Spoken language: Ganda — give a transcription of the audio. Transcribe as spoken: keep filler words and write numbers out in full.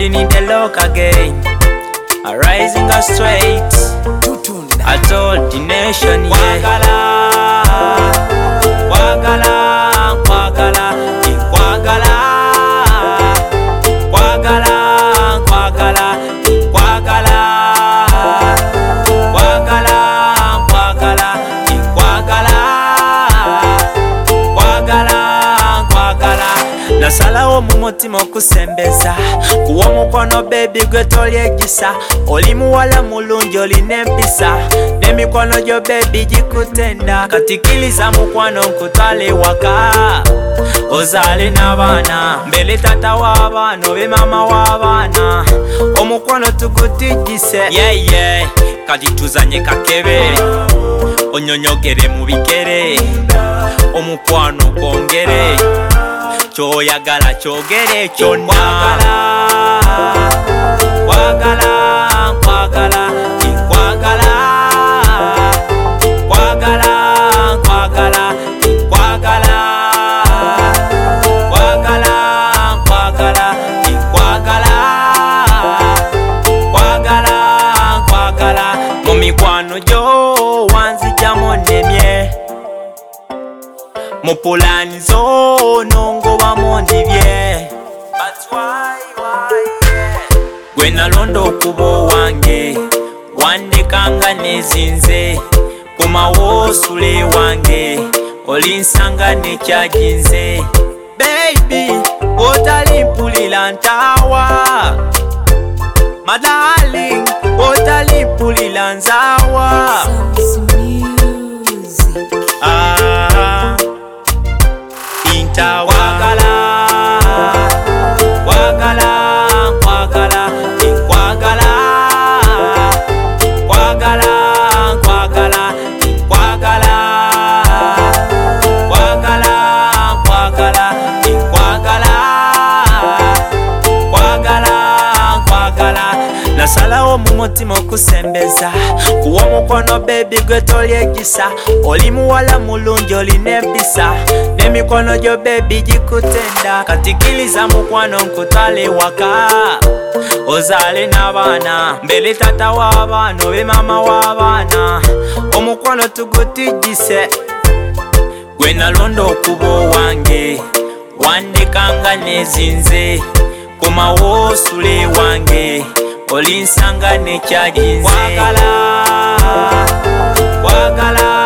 in the look again, rising us straight. I told the nation, yeah. Wagala, wagala, wagala, wagala, wagala, wagala, wagala, wagala, wagala, wagala, wagala. Nasalawo mu mutima okusembeza kuwa mukono baby gwe tolyegisa. Oli muwala mulungi olina empisa n'emikono gyo baby gikutenda. Katikiliza mukwano nkutwale waka ozaale n'abaana mbele tata w'abaana obe mama w'abaana. Omukwano tugutijjise yeah, yeah. Kati tuzanye kakebe onyonyogere mu bigere omukwano gwongere kyoyagala kyogere kyonna. Wagala, wagala, wagala, wagala, wagala, wagala, wagala, wagala, wagala, wagala, wagala. Mu mikwano gyo wanzigyamu nnemye, mu pulani zo nongobamu ndibye. Gwe nalonda okuba owange wandekanga nezinze, komawo osule wange olinsanga nekyaginze. Baby otali mpulira ntawa, my darling otali mpulira nzawa. Ah, intawa. Wagala, wagala, wagala, wagala, wagala, wagala, wagala, wagala, wagala, wagala, wagala. Nasalawo mu mutima okusembeza kuwa mukono baby gwe tolyegisa. Oli muwala mulungi olina empisa n'emikono gyo baby gikutenda. Katikiliza mukwano nkutwale waka ozaale n'abaana mbele tata w'abaana obe mama w'abaana. Omukwano tugutijjise gwe nalonda okuba owange wandekanga nezinze, komawo osule wange olinsanga nekyaginze. Wagala, wagala,